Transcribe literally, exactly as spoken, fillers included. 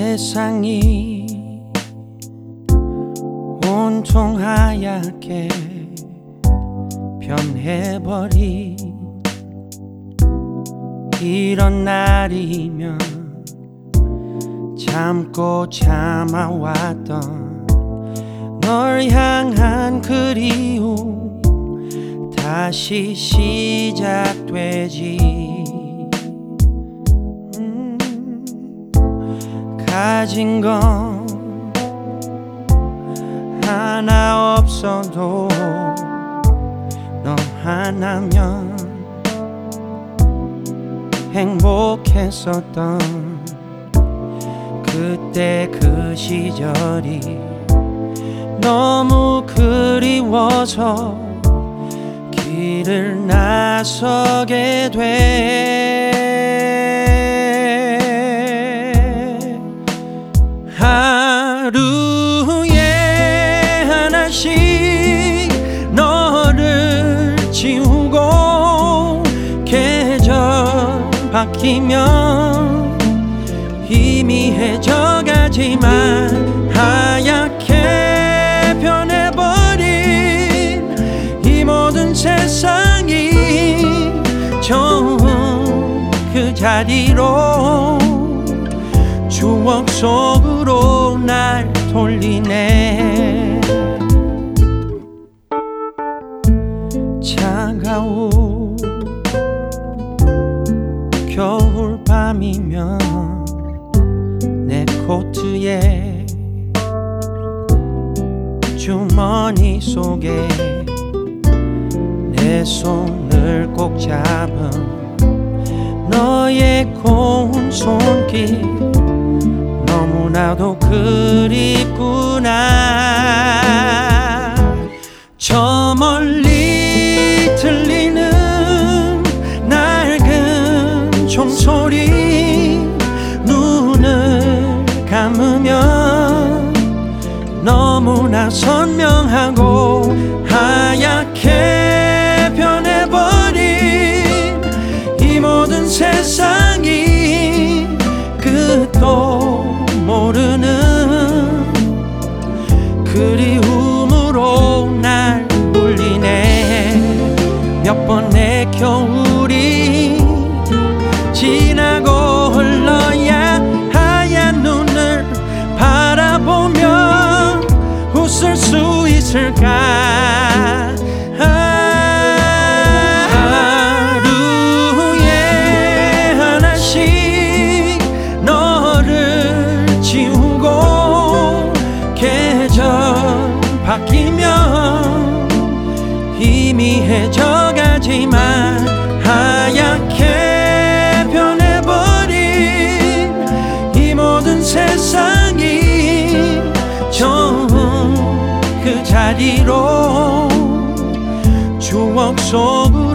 세상이 온통 하얗게 변해버린 이런 날이면 참고 참아왔던 널 향한 그리움 다시 시작되지. 음, 가진 건 하나 없어도 너 하나면 행복했었던 그때 그 시절이 너무 그리워서 길을 나서게 돼. 하루에 하나씩 너를 지우고 계절 바뀌면 희미해져가지만 하얗게 변해버린 이 모든 세상이 처음 그 자리로 추억 속으로 날 돌리네. 차가운 겨울밤이면 내 코트에 주머니 속에 내 손을 꼭 잡은 너의 고운 손길 너무나도 그립구나. 저 멀리 들리는 낡은 종소리 눈을 감으면 너무나 선명하고 하얗게 변해버린 이 모든 세상이 끝도 모르는 그리움으로 날 울리네. 몇 번의 겨울이 지나고 흘러야 하얀 눈을 바라보며 웃을 수 있을까. 하루에 하나씩 너를 지우고 계절 바뀌면 희미해져가지만 하얗게 변해버린 이 모든 세상이 처음 그 자리로 추억 속으로